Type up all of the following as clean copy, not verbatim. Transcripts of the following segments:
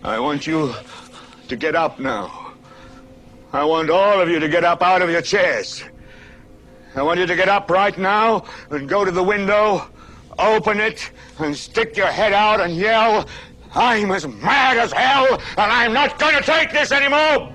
I want you to get up now. I want all of you to get up out of your chairs. I want you to get up right now and go to the window, open it, and stick your head out and yell, "I'm as mad as hell, and I'm not going to take this anymore!"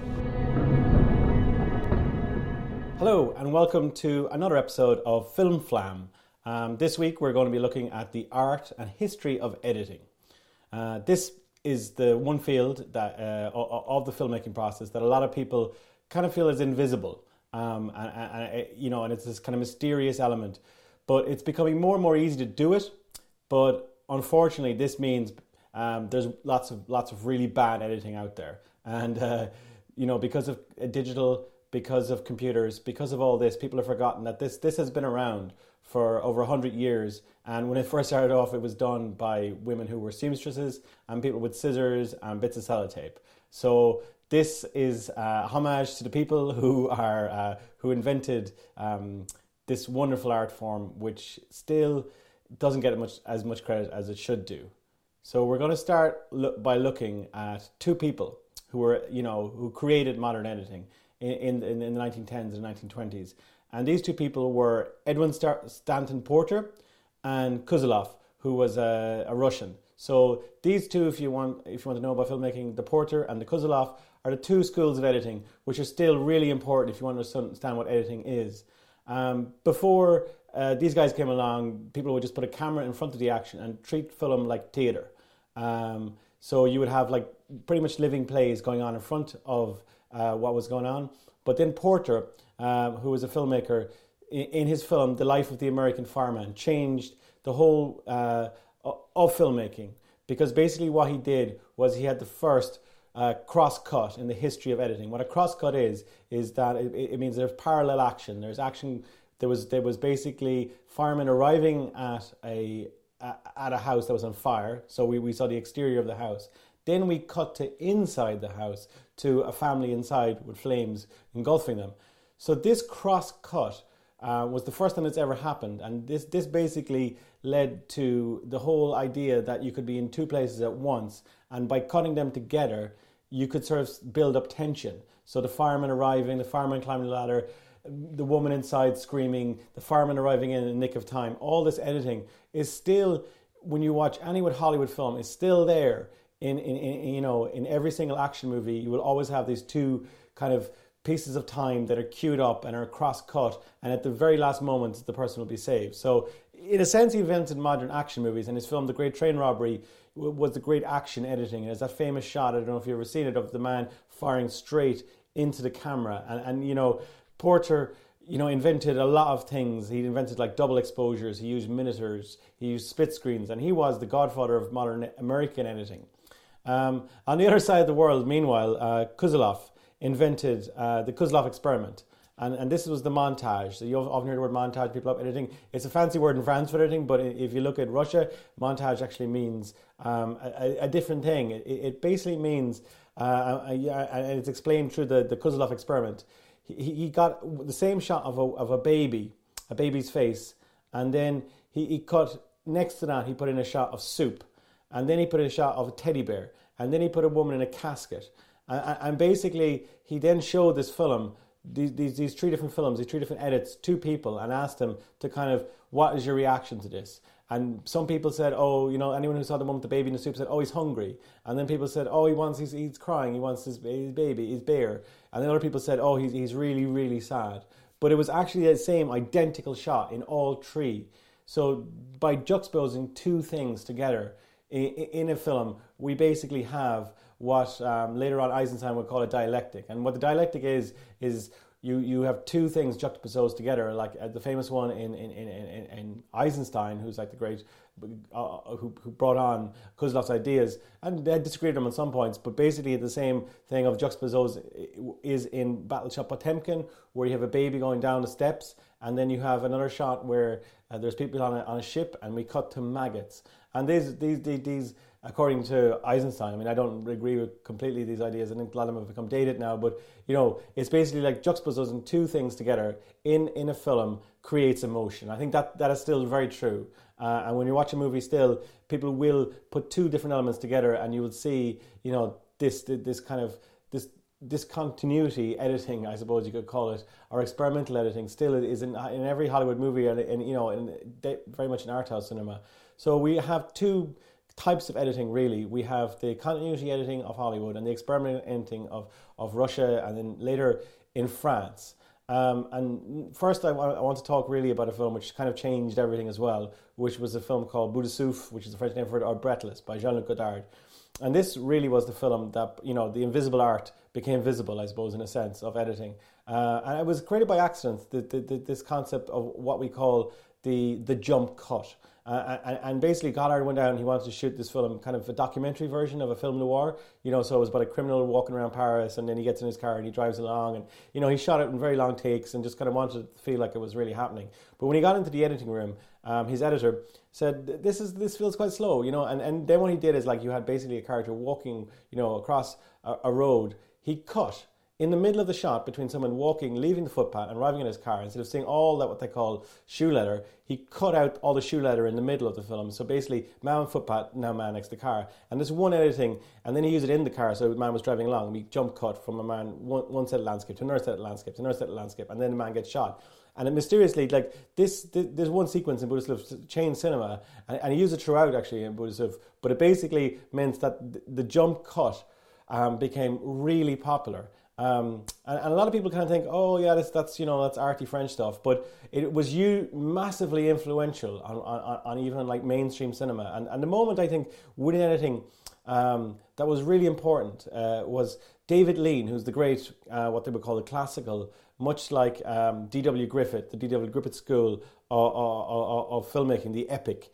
Hello, and welcome to another episode of Film Flam. This week we're going to be looking at the art and history of editing. This is the one field that of the filmmaking process that a lot of people kind of feel is invisible, and it's this kind of mysterious element. But it's becoming more and more easy to do it. But unfortunately, this means there's lots of really bad editing out there, and because of digital, because of computers, because of all this, people have forgotten that this has been around for over 100 years. And when it first started off, it was done by women who were seamstresses and people with scissors and bits of sellotape. So this is a homage to the people who invented this wonderful art form, which still doesn't get as much credit as it should do. So we're going to start by looking at two people who created modern editing in the 1910s and 1920s. And these two people were Edwin Stanton Porter and Kuzolov, who was a Russian. So these two, if you want to know about filmmaking, the Porter and the Kuzolov are the two schools of editing, which are still really important if you want to understand what editing is. Before these guys came along, people would just put a camera in front of the action and treat film like theatre. So you would have like pretty much living plays going on in front of what was going on. But then Porter, who was a filmmaker, in his film The Life of the American Fireman, changed the whole of filmmaking, because basically what he did was he had the first cross-cut in the history of editing. What a cross-cut is that it means there's parallel action. There's action. There was basically firemen arriving at a house that was on fire. So we saw the exterior of the house. Then we cut to inside the house to a family inside with flames engulfing them. So this cross-cut was the first time it's ever happened. And this basically led to the whole idea that you could be in two places at once. And by cutting them together, you could sort of build up tension. So the fireman arriving, the fireman climbing the ladder, the woman inside screaming, the fireman arriving in the nick of time. All this editing is still, when you watch any Hollywood film, is still there. In every single action movie, you will always have these two kind of pieces of time that are queued up and are cross-cut, and at the very last moment, the person will be saved. So, in a sense, he invented modern action movies, and his film, The Great Train Robbery, was the great action editing. And there's that famous shot, I don't know if you've ever seen it, of the man firing straight into the camera. And Porter, invented a lot of things. He invented like double exposures, he used minitors, he used split screens, and he was the godfather of modern American editing. On the other side of the world, meanwhile, Kuzolov invented the Kuzolov experiment. And this was the montage. So you often hear the word montage, people up editing. It's a fancy word in France for editing, but if you look at Russia, montage actually means a different thing. It basically means, and it's explained through the Kuzolov experiment, he got the same shot of a baby's face, and then he cut, next to that, he put in a shot of soup. And then he put in a shot of a teddy bear. And then he put a woman in a casket. And basically, he then showed this film, these three different films, these three different edits to people, and asked them to kind of, what is your reaction to this? And some people said, anyone who saw the woman with the baby in the soup said, he's hungry. And then people said, he's crying, he wants his baby, his bear. And then other people said, he's really, really sad. But it was actually the same identical shot in all three. So by juxtaposing two things together, in a film, we basically have what later on Eisenstein would call a dialectic. And what the dialectic is you have two things juxtaposed together, like the famous one in Eisenstein, who's like the great, who brought on Kuzolov's ideas, and they disagreed with him on some points, but basically the same thing of juxtaposed is in Battleship Potemkin, where you have a baby going down the steps, and then you have another shot where there's people on a ship, and we cut to maggots. And these according to Eisenstein, I mean, I don't agree with completely these ideas. I think a lot of them have become dated now, but it's basically like juxtaposing two things together in a film creates emotion. I think that is still very true. And when you watch a movie, still people will put two different elements together, and you will see, this kind of discontinuity editing, I suppose you could call it, or experimental editing, still is in every Hollywood movie, and very much in art house cinema. So we have two types of editing, really. We have the continuity editing of Hollywood and the experimental editing of Russia, and then later in France. And first I want to talk really about a film which kind of changed everything as well, which was a film called Bout de Souffle, which is the French name for it, or Breathless, by Jean-Luc Godard. And this really was the film that, the invisible art became visible, I suppose, in a sense, of editing. And it was created by accident, this concept of what we call the jump cut. And basically Godard went down and he wanted to shoot this film, kind of a documentary version of a film noir, so it was about a criminal walking around Paris, and then he gets in his car and he drives along, and, he shot it in very long takes and just kind of wanted to feel like it was really happening. But when he got into the editing room, his editor said, this feels quite slow, and then what he did is, like, you had basically a character walking, across a road. He cut in the middle of the shot between someone walking, leaving the footpath and arriving in his car. Instead of seeing all that, what they call shoe leather, he cut out all the shoe leather in the middle of the film. So basically, man on footpath, now man next to the car. And there's one editing, and then he used it in the car, so the man was driving along, and we jump cut from a man, one set of landscape to another set of landscape to another set of landscape, and then the man gets shot. And it mysteriously, like, there's one sequence in Bout de Souffle, changed cinema, and he used it throughout, actually, in Bout de Souffle, but it basically meant that the jump cut became really popular. And a lot of people kind of think, oh yeah, that's arty French stuff, but it was massively influential on even like mainstream cinema. And the moment, I think, within editing that was really important was David Lean, who's the great what they would call the classical, much like D.W. Griffith, the D.W. Griffith School of filmmaking, the epic.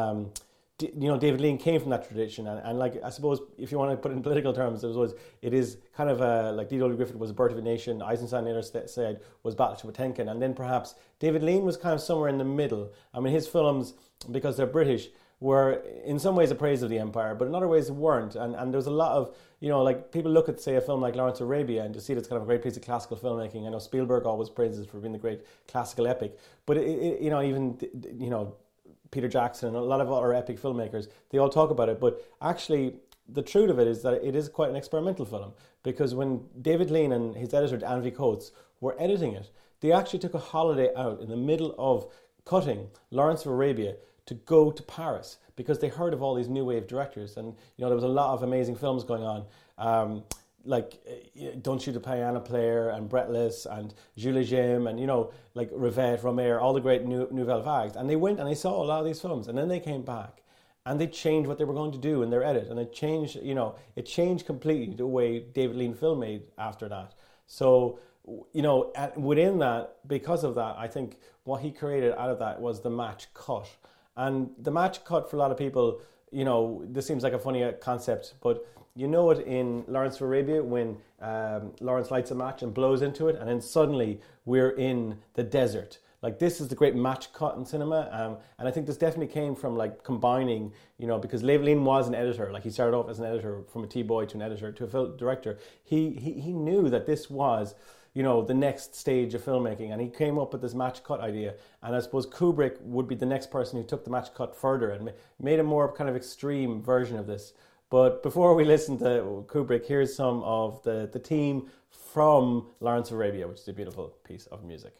David Lean came from that tradition, and like, I suppose, if you want to put it in political terms, it is kind of like D.W. Griffith was A Birth of a Nation, Eisenstein later said was Battleship Potemkin, and then perhaps David Lean was kind of somewhere in the middle. I mean, his films, because they're British, were in some ways a praise of the empire, but in other ways weren't, and there was a lot of, like, people look at, say, a film like Lawrence of Arabia and to see it's kind of a great piece of classical filmmaking. I know Spielberg always praises for being the great classical epic, but Peter Jackson and a lot of other epic filmmakers, they all talk about it, but actually the truth of it is that it is quite an experimental film, because when David Lean and his editor Anvy Coates were editing it, they actually took a holiday out in the middle of cutting Lawrence of Arabia to go to Paris, because they heard of all these new wave directors, and there was a lot of amazing films going on, like Don't Shoot the Piano Player and Breathless and Jules Jim and like Rivette, Romer, all the great Nouvelle Vagues, and they went and they saw a lot of these films, and then they came back and they changed what they were going to do in their edit, and it changed completely the way David Lean film made after that. So within that, because of that, I think what he created out of that was the match cut. And the match cut, for a lot of people, this seems like a funny concept, but it in Lawrence of Arabia when Lawrence lights a match and blows into it, and then suddenly we're in the desert. Like, this is the great match cut in cinema, and I think this definitely came from, like, combining, because David Lean was an editor. Like, he started off as an editor, from a T-boy to an editor to a film director. He knew that this was, the next stage of filmmaking, and he came up with this match cut idea. And I suppose Kubrick would be the next person who took the match cut further and made a more kind of extreme version of this. But before we listen to Kubrick, here's some of the theme from Lawrence of Arabia, which is a beautiful piece of music.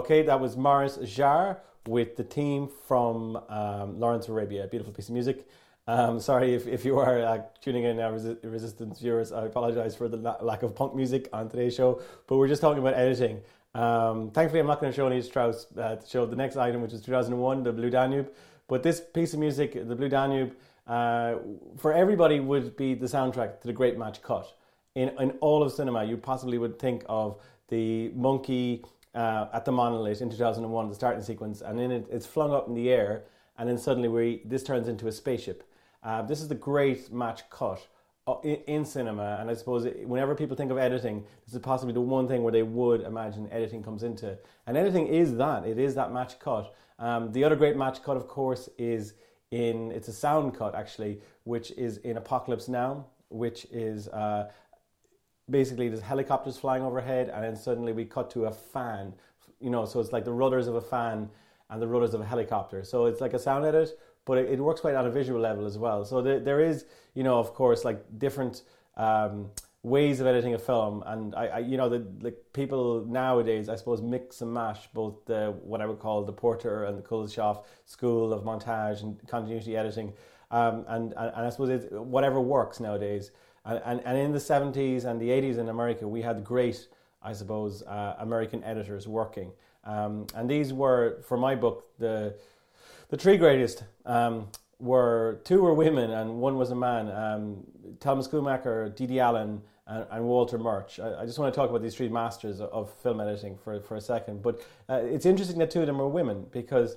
Okay, that was Maurice Jarre with the theme from Lawrence of Arabia, a beautiful piece of music. Sorry if you are tuning in now, Resistance viewers. I apologize for the lack of punk music on today's show, but we're just talking about editing. Thankfully, I'm not going to show Anita Strauss to show the next item, which is 2001, The Blue Danube. But this piece of music, The Blue Danube, for everybody would be the soundtrack to The Great Match Cut. In all of cinema, you possibly would think of the monkey at the monolith in 2001, the starting sequence, and then it's flung up in the air, and then suddenly this turns into a spaceship. This is the Great Match Cut in cinema, and I suppose whenever people think of editing, this is possibly the one thing where they would imagine editing comes into. And editing is that. It is that match cut. The other great match cut, of course, it's a sound cut, actually, which is in Apocalypse Now, which is basically there's helicopters flying overhead, and then suddenly we cut to a fan, so it's like the rudders of a fan and the rudders of a helicopter. So it's like a sound edit, but it works quite on a visual level as well. So there is, of course, like different ways of editing a film, and the people nowadays, I suppose, mix and mash both what I would call the Porter and the Kuleshov school of montage and continuity editing, and I suppose it's whatever works nowadays. And in the 70s and the 80s in America, we had great, I suppose, American editors working. And these were, for my book, the three greatest two were women and one was a man. Thomas Schumacher, Dede Allen, and Walter Murch. I just want to talk about these three masters of film editing for a second. But it's interesting that two of them are women because...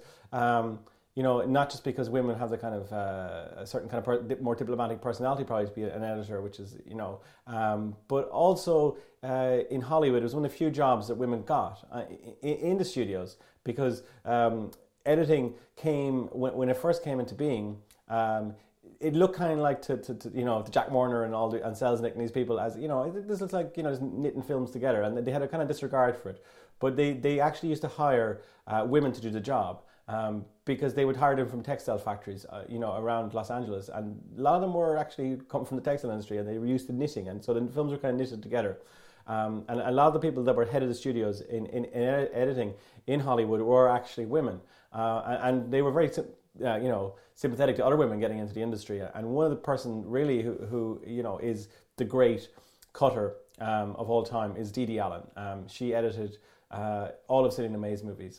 not just because women have the kind of a certain kind of more diplomatic personality probably to be an editor, which is, but also in Hollywood, it was one of the few jobs that women got in the studios because editing came, when it first came into being, it looked kind of like to Jack Warner and and Selznick and these people as, this looks like, just knitting films together, and they had a kind of disregard for it. But they actually used to hire women to do the job. Because they would hire them from textile factories, around Los Angeles, and a lot of them were actually come from the textile industry, and they were used to knitting, and so the films were kind of knitted together. And a lot of the people that were head of the studios in editing in Hollywood were actually women, and they were very, sympathetic to other women getting into the industry. And one of the person really who is the great cutter of all time is Dede Allen. She edited all of Sidney Lumet's movies,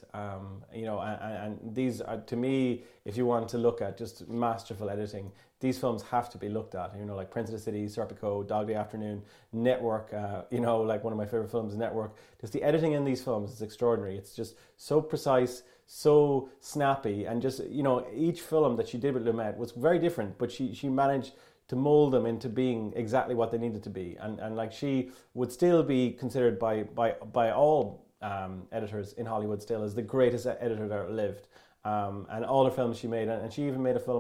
and these are, to me, if you want to look at just masterful editing, these films have to be looked at. Like Prince of the City, Serpico, Dog Day Afternoon, Network. Like one of my favorite films, Network. Just the editing in these films is extraordinary. It's just so precise, so snappy, and just each film that she did with Lumet was very different, but she managed to mold them into being exactly what they needed to be, and like she would still be considered by all editors in Hollywood still as the greatest editor that lived, and all the films she made, and she even made a film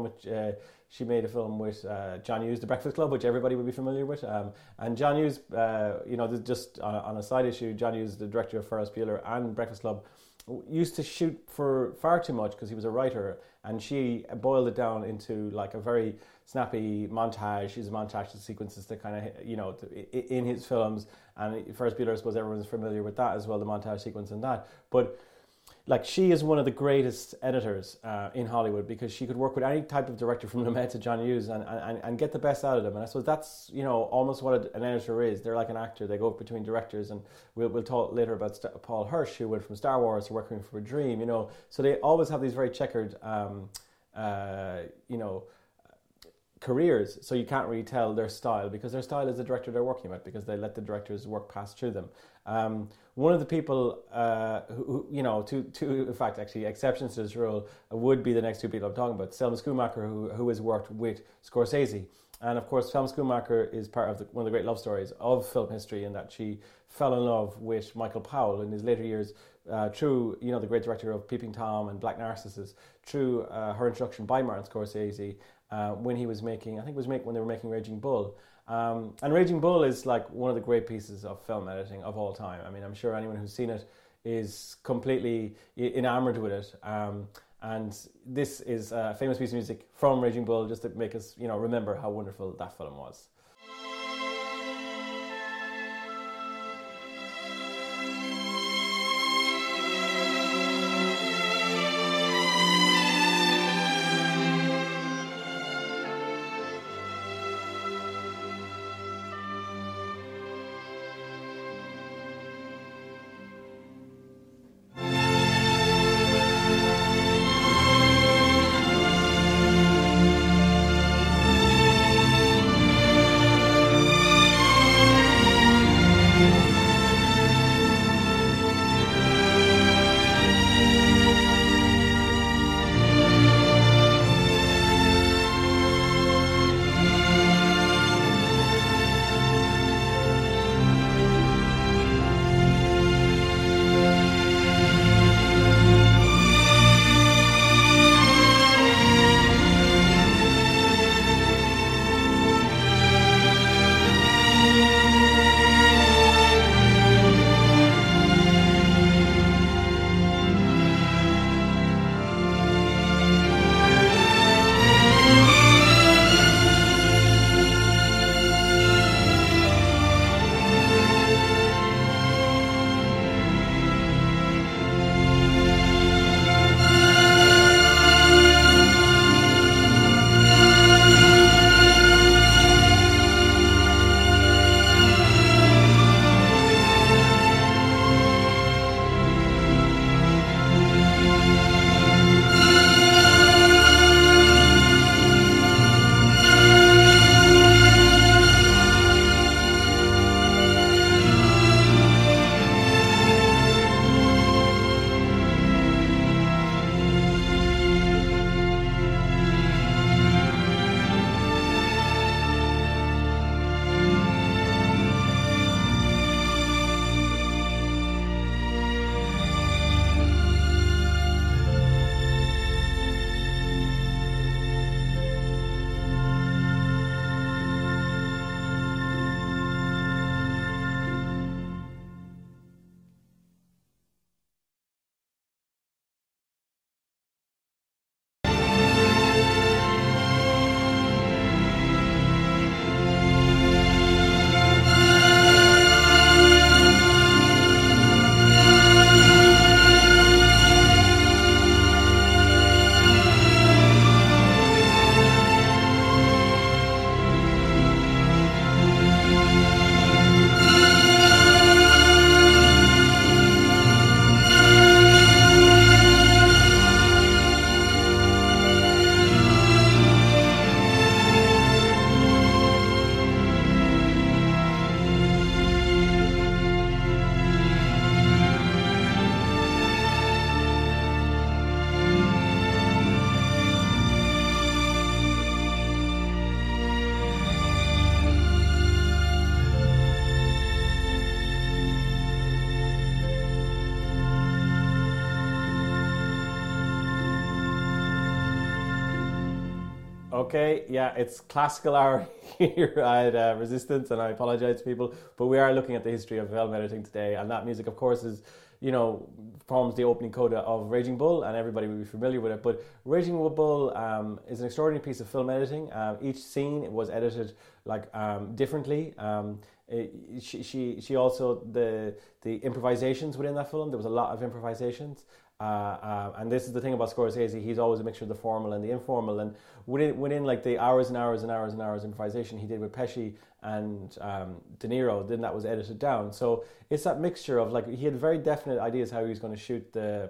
with John Hughes, The Breakfast Club, which everybody would be familiar with, and John Hughes, just on a side issue, John Hughes, the director of Ferris Bueller and Breakfast Club, used to shoot for far too much because he was a writer, and she boiled it down into like a very snappy montage. She's montage sequences to kind of, in his films, and Ferris Bueller, I suppose everyone's familiar with that as well, the montage sequence and that. But like, she is one of the greatest editors in Hollywood because she could work with any type of director from Lumet to John Hughes and get the best out of them. And I suppose that's, almost what an editor is. They're like an actor. They go between directors, and we'll talk later about Paul Hirsch, who went from Star Wars to working for a Dream, So they always have these very checkered, careers, so you can't really tell their style because their style is the director they're working with, because they let the directors work past through them. One of the people who two in fact actually exceptions to this rule would be the next two people I'm talking about. Selma Schumacher, who has worked with Scorsese, and of course Selma Schumacher is part of one of the great love stories of film history, in that she fell in love with Michael Powell in his later years through the great director of Peeping Tom and Black Narcissus, through her introduction by Martin Scorsese. When he was making, when they were making Raging Bull. And Raging Bull is like one of the great pieces of film editing of all time. I mean, I'm sure anyone who's seen it is completely enamored with it. And this is a famous piece of music from Raging Bull, just to make us, remember how wonderful that film was. Okay, yeah, it's classical hour here at Resistance, and I apologize to people, but we are looking at the history of film editing today, and that music, of course, is, forms the opening coda of Raging Bull, and everybody will be familiar with it. But Raging Bull is an extraordinary piece of film editing. Each scene was edited differently. She also the improvisations within that film. There was a lot of improvisations. And this is the thing about Scorsese, he's always a mixture of the formal and the informal, and within like the hours and hours and hours and hours improvisation he did with Pesci and De Niro, then that was edited down. So it's that mixture of, like, he had very definite ideas how he was going to shoot the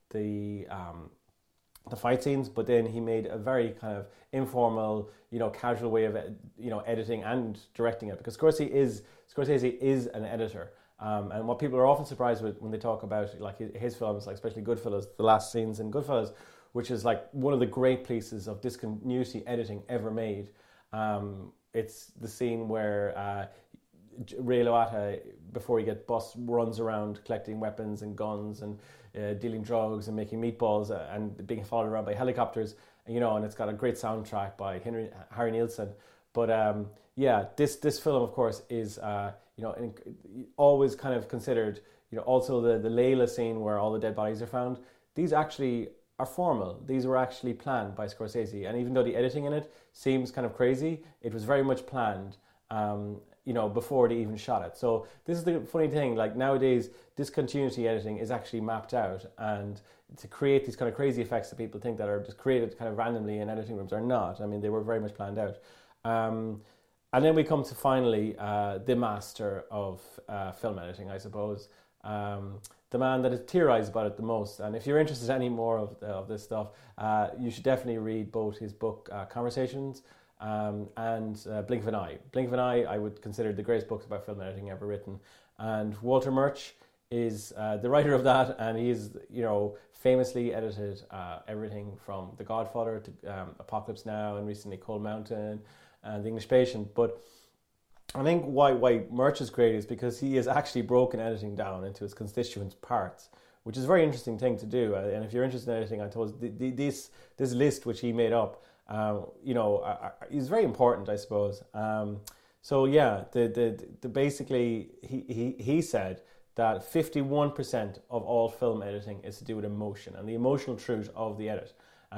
fight scenes, but then he made a very kind of informal, casual way of editing and directing it, because Scorsese is an editor. And what people are often surprised with when they talk about like his films, like especially Goodfellas, the last scenes in Goodfellas, which is like one of the great pieces of discontinuity editing ever made. It's the scene where Ray Liotta, before he gets bust, runs around collecting weapons and guns and dealing drugs and making meatballs and being followed around by helicopters, and it's got a great soundtrack by Harry Nilsson. But this film, of course, is always kind of considered. Also the Layla scene where all the dead bodies are found. These actually are formal. These were actually planned by Scorsese, and even though the editing in it seems kind of crazy, it was very much planned. Before they even shot it. So this is the funny thing. Like nowadays, discontinuity editing is actually mapped out, and to create these kind of crazy effects that people think that are just created kind of randomly in editing rooms are not. I mean, they were very much planned out. And then we come to finally the master of film editing, I suppose. The man that has theorized about it the most. And if you're interested in any more of this stuff, you should definitely read both his book, Conversations, and Blink of an Eye. Blink of an Eye, I would consider the greatest books about film editing ever written. And Walter Murch is the writer of that, and he's famously edited everything from The Godfather to Apocalypse Now, and recently Cold Mountain and The English Patient. But I think why Murch is great is because he has actually broken editing down into its constituent parts, which is a very interesting thing to do. And if you're interested in editing, I suppose this list which he made up, is very important, I suppose. Basically he said that 51% of all film editing is to do with emotion and the emotional truth of the edit.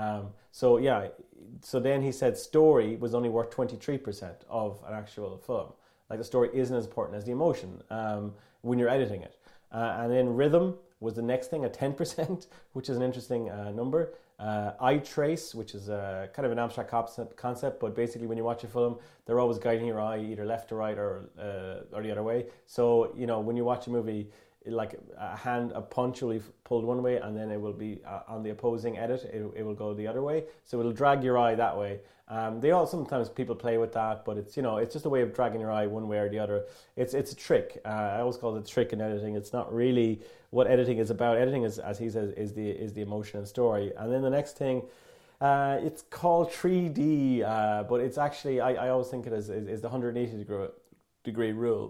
So then he said story was only worth 23% of an actual film. Like, the story isn't as important as the emotion when you're editing it. And then rhythm was the next thing at 10%, which is an interesting number. Eye trace, which is a kind of an abstract concept, but basically when you watch a film, they're always guiding your eye either left to right or the other way. So, when you watch a movie, like a punch will be pulled one way, and then it will be on the opposing edit, it will go the other way. So it'll drag your eye that way. Sometimes people play with that, but it's it's just a way of dragging your eye one way or the other. It's a trick. I always call it a trick in editing. It's not really what editing is about. Editing is, as he says, is the emotion and story. And then the next thing, it's called 3D, but it's actually I always think it is the 180 degree rule.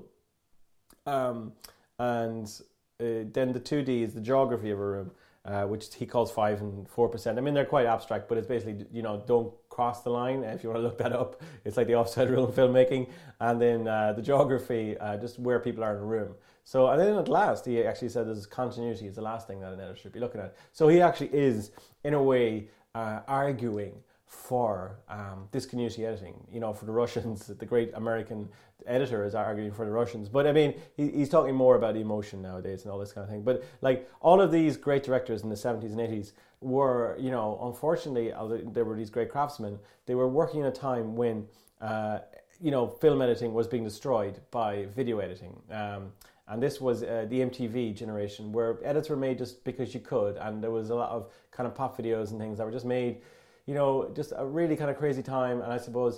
And then the 2D is the geography of a room, which he calls 5 and 4%. I mean, they're quite abstract, but it's basically, don't cross the line. If you want to look that up, it's like the offside rule in filmmaking. And then the geography, just where people are in a room. So, and then at last, he actually said there's continuity is the last thing that an editor should be looking at. So he actually is, in a way, arguing for discontinuity editing. For the Russians, the great American editor is arguing for the Russians. But I mean, he's talking more about emotion nowadays and all this kind of thing. But like all of these great directors in the 70s and 80s were, unfortunately, there were these great craftsmen. They were working in a time when, film editing was being destroyed by video editing. And this was the MTV generation, where edits were made just because you could. And there was a lot of kind of pop videos and things that were just made, just a really kind of crazy time. And I suppose,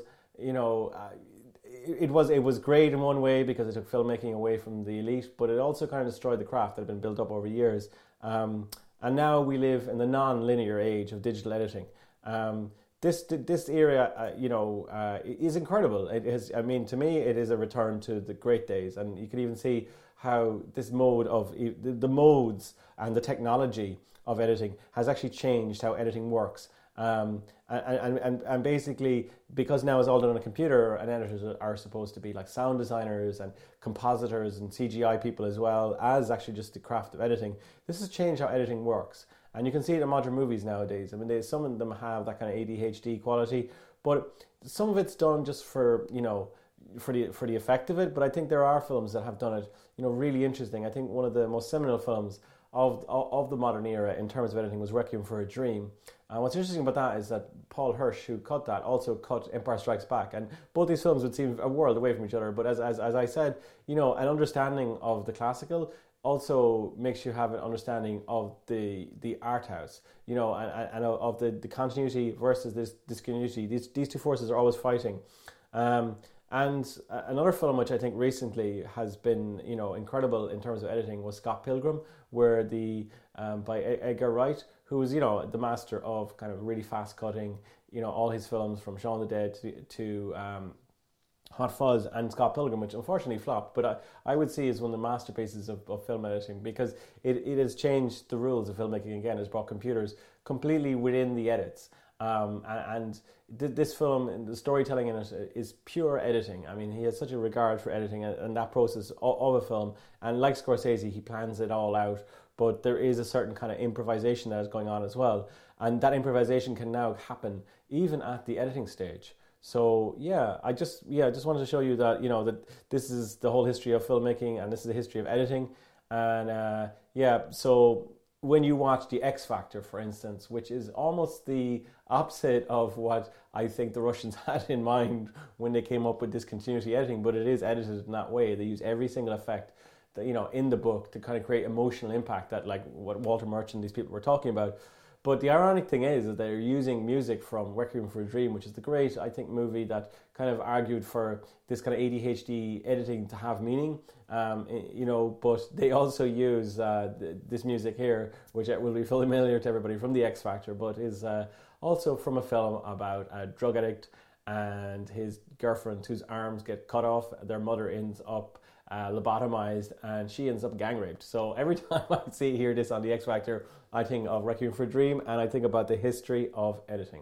it was great in one way because it took filmmaking away from the elite, but it also kind of destroyed the craft that had been built up over years. And now we live in the non-linear age of digital editing. This era, is incredible. It is, to me, it is a return to the great days. And you can even see how this mode of the modes and the technology of editing has actually changed how editing works. And basically, because now it's all done on a computer, and editors are supposed to be like sound designers and compositors and CGI people as well as actually just the craft of editing. This has changed how editing works. And you can see it in modern movies nowadays. I mean, some of them have that kind of ADHD quality, but some of it's done just for, for the effect of it. But I think there are films that have done it, really interesting. I think one of the most seminal films of the modern era in terms of editing was Requiem for a Dream. And what's interesting about that is that Paul Hirsch, who cut that, also cut Empire Strikes Back. And both these films would seem a world away from each other. But as I said, an understanding of the classical also makes you have an understanding of the art house, and of the continuity versus this discontinuity. These two forces are always fighting. And another film which I think recently has been, incredible in terms of editing was Scott Pilgrim, where by Edgar Wright, who was, the master of kind of really fast cutting, all his films from Shaun of the Dead to Hot Fuzz and Scott Pilgrim, which unfortunately flopped, but I would see as one of the masterpieces of film editing, because it has changed the rules of filmmaking again. It's brought computers completely within the edits. And this film, the storytelling in it is pure editing. I mean, he has such a regard for editing and that process of a film. And like Scorsese, he plans it all out, but there is a certain kind of improvisation that is going on as well. And that improvisation can now happen even at the editing stage. So I just wanted to show you that, that this is the whole history of filmmaking and this is the history of editing. And so when you watch The X Factor, for instance, which is almost the opposite of what I think the Russians had in mind when they came up with discontinuity editing, but it is edited in that way. They use every single effect that, in the book to kind of create emotional impact, that like what Walter Murch and these people were talking about. But the ironic thing is that they're using music from Requiem for a Dream, which is the great, I think, movie that kind of argued for this kind of ADHD editing to have meaning, but they also use this music here, which will be familiar to everybody from The X Factor, but is also from a film about a drug addict and his girlfriend whose arms get cut off. Their mother ends up lobotomized and she ends up gang raped. So every time I hear this on The X Factor, I think of Requiem for a Dream and I think about the history of editing.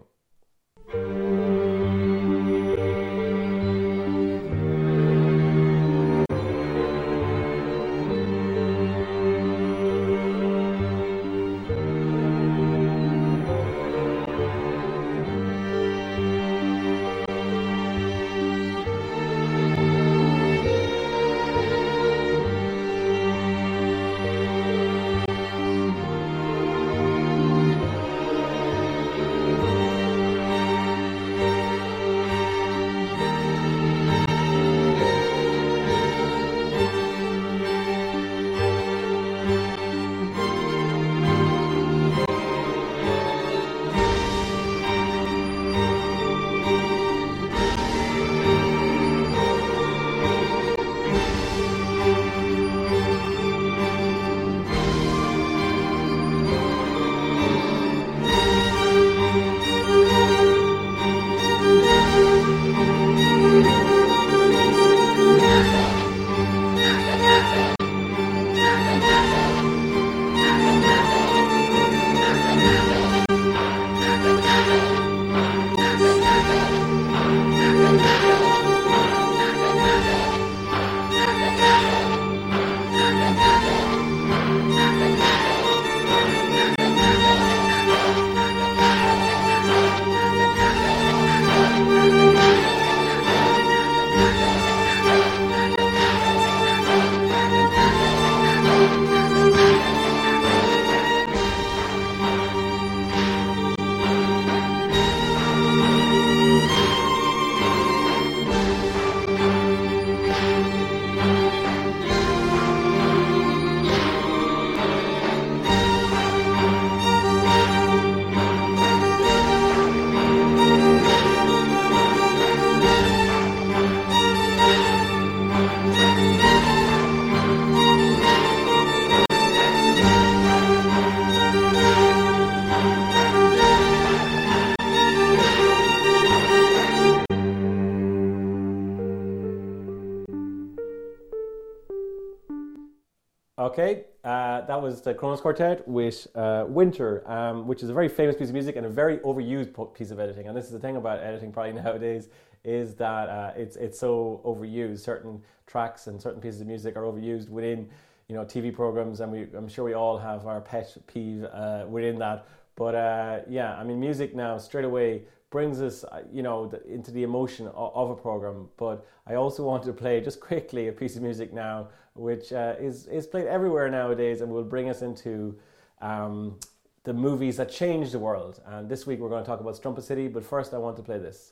Okay, that was the Kronos Quartet with Winter, which is a very famous piece of music and a very overused piece of editing. And this is the thing about editing probably nowadays, is that it's so overused. Certain tracks and certain pieces of music are overused within, TV programs, and I'm sure we all have our pet peeve within that. But music now straight away brings us, into the emotion of a program. But I also wanted to play just quickly a piece of music now, which is played everywhere nowadays, and will bring us into the movies that changed the world. And this week we're going to talk about Strumpet City, but first I want to play this.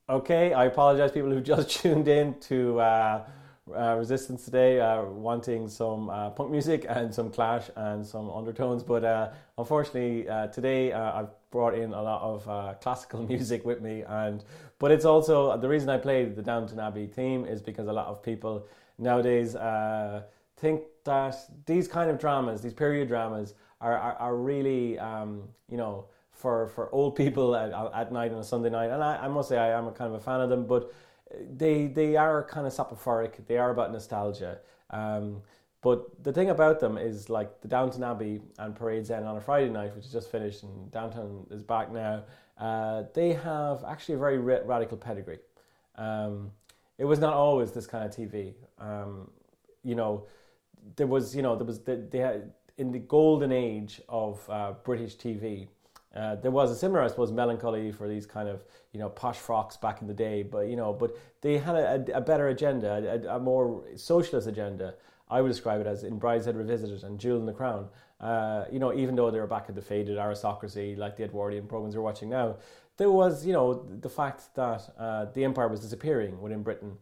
Okay, I apologize, people who just tuned in to Resistance today, wanting some punk music and some Clash and some Undertones. But unfortunately, today I've brought in a lot of classical music with me. But it's also the reason I played the Downton Abbey theme is because a lot of people nowadays think that these kind of dramas, these period dramas, are really, for old people at night on a Sunday night, and I must say I am a kind of a fan of them, but they are kind of soporific. They are about nostalgia. But the thing about them is, like the Downton Abbey and Parade's End on a Friday night, which is just finished, and Downton is back now. They have actually a very radical pedigree. It was not always this kind of TV. They had in the golden age of British TV. There was a similar, I suppose, melancholy for these kind of, posh frocks back in the day, but they had a better agenda, a more socialist agenda. I would describe it as in Brideshead Revisited and Jewel in the Crown. Even though they were back at the faded aristocracy, like the Edwardian programs we're watching now, there was, the fact that the empire was disappearing within Britain.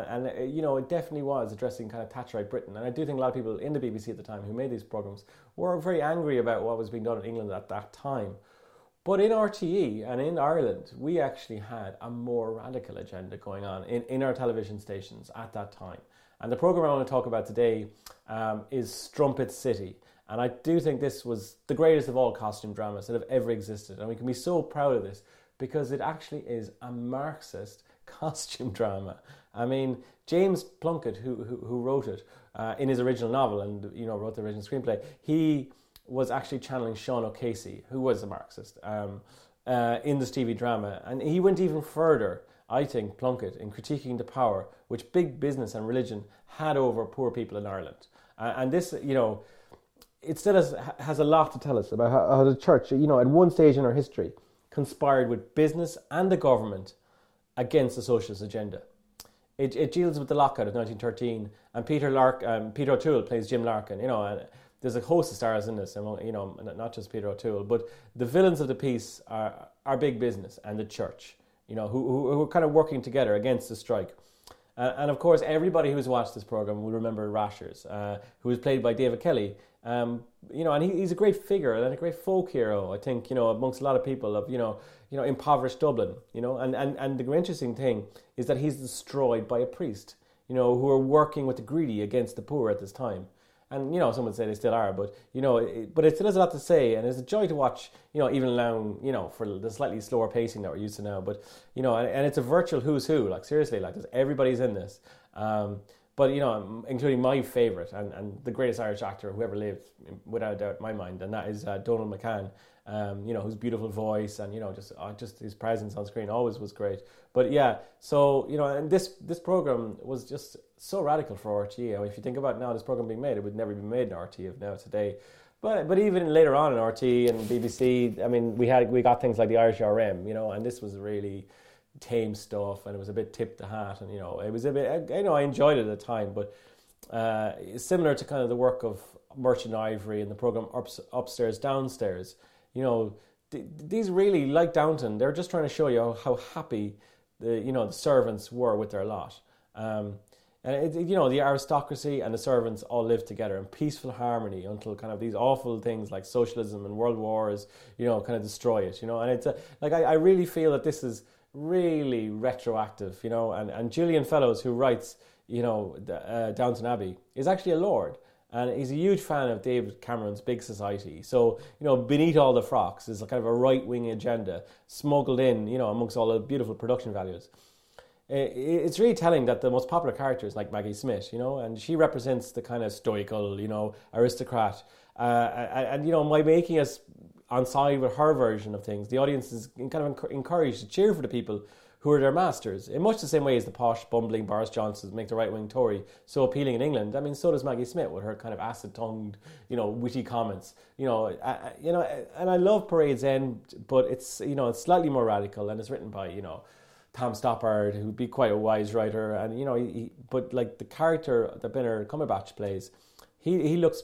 It definitely was addressing kind of Thatcherite Britain. And I do think a lot of people in the BBC at the time who made these programs were very angry about what was being done in England at that time. But in RTE and in Ireland, we actually had a more radical agenda going on in our television stations at that time. And the programme I want to talk about today is Strumpet City. And I do think this was the greatest of all costume dramas that have ever existed. And we can be so proud of this because it actually is a Marxist costume drama. I mean, James Plunkett, who wrote it in his original novel and wrote the original screenplay, he was actually channeling Sean O'Casey, who was a Marxist, in this TV drama. And he went even further, I think, Plunkett, in critiquing the power which big business and religion had over poor people in Ireland. And this, it still has a lot to tell us about how the church, at one stage in our history, conspired with business and the government against the socialist agenda. It deals with the lockout of 1913, and Peter O'Toole plays Jim Larkin, and there's a host of stars in this, not just Peter O'Toole, but the villains of the piece are big business and the church, who are kind of working together against the strike. And of course, everybody who's watched this program will remember Rashers, who was played by David Kelly. And he's a great figure and a great folk hero, I think, amongst a lot of people of, impoverished Dublin, and the interesting thing is that he's destroyed by a priest, who are working with the greedy against the poor at this time. And, some would say they still are, but, but it still has a lot to say, and it's a joy to watch, even now, for the slightly slower pacing that we're used to now, but, and it's a virtual who's who, like, seriously, like, everybody's in this, but, including my favourite, and the greatest Irish actor who ever lived, without a doubt in my mind, and that is Donald McCann, whose beautiful voice, and, just his presence on screen always was great. But yeah, so, and this program was just so radical for RTE. I mean, if you think about now this program being made, it would never be made in RTE of now today. But even later on in RTE and BBC, I mean, we got things like the Irish RM, and this was really tame stuff, and it was a bit tip the hat, and it was a bit, I enjoyed it at the time, but similar to kind of the work of Merchant Ivory and the program Upstairs Downstairs, these really, like Downton, they're just trying to show you how happy the servants were with their lot. And the aristocracy and the servants all lived together in peaceful harmony until kind of these awful things like socialism and world wars, kind of destroy it, and it's I really feel that this is really retroactive, and Julian Fellows, who writes, Downton Abbey, is actually a lord. And he's a huge fan of David Cameron's Big Society. So, Beneath All the Frocks is a kind of a right-wing agenda smuggled in, amongst all the beautiful production values. It's really telling that the most popular character is like Maggie Smith, and she represents the kind of stoical, aristocrat. And by making us on side with her version of things, the audience is kind of encouraged to cheer for the people who are their masters, in much the same way as the posh, bumbling Boris Johnsons make the right-wing Tory so appealing in England. I mean, so does Maggie Smith with her kind of acid-tongued, witty comments. And I love Parade's End, but it's, it's slightly more radical, and it's written by, Tom Stoppard, who'd be quite a wise writer, and but like the character that Benedict Cumberbatch plays, he looks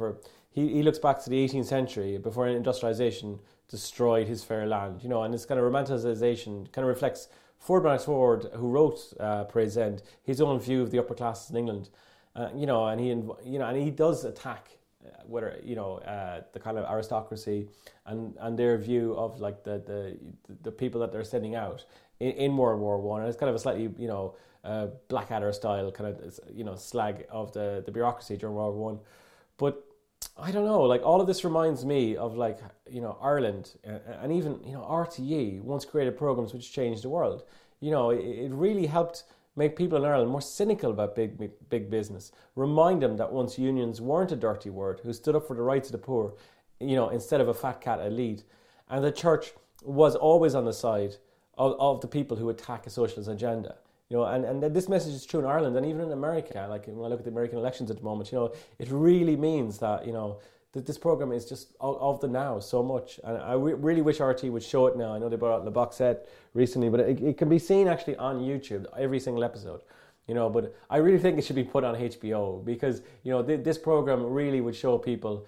back to the 18th century before industrialization destroyed his fair land, and this kind of romanticization kind of reflects Ford Max Ford, who wrote Parade's End, his own view of the upper classes in England, and he does attack the kind of aristocracy and their view of like the people that they're sending out in World War One, and it's kind of a slightly Blackadder style kind of slag of the bureaucracy during World War One, but I don't know, like all of this reminds me of like Ireland and even RTE once created programs which changed the world. It really helped make people in Ireland more cynical about big business. Remind them that once unions weren't a dirty word, who stood up for the rights of the poor, instead of a fat cat elite, and the church was always on the side of the people who attack a socialist agenda. And this message is true in Ireland and even in America. Like when I look at the American elections at the moment, it really means that that this program is just of the now so much. And I really wish RT would show it now. I know they brought out in the box set recently, but it can be seen actually on YouTube, every single episode. But I really think it should be put on HBO because this program really would show people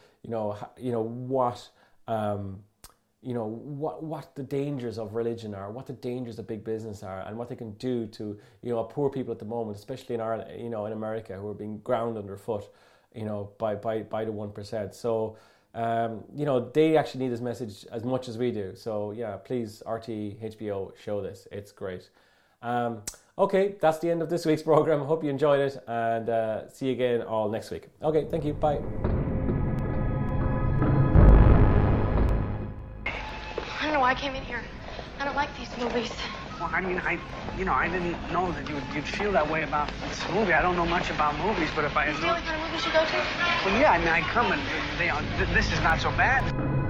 what the dangers of religion are, what the dangers of big business are, and what they can do to poor people at the moment, especially in Ireland, in America, who are being ground underfoot, by the 1%. So they actually need this message as much as we do. So yeah, please RT, HBO, show this. It's great. Okay, that's the end of this week's program. Hope you enjoyed it, and see you again all next week. Okay, thank you. Bye. I don't know why I came in here. I don't like these movies. Well, I mean, I didn't know that you'd feel that way about this movie. I don't know much about movies, but if I... Is this the only kind of movies you go to? Well, yeah, I mean, I come and this is not so bad.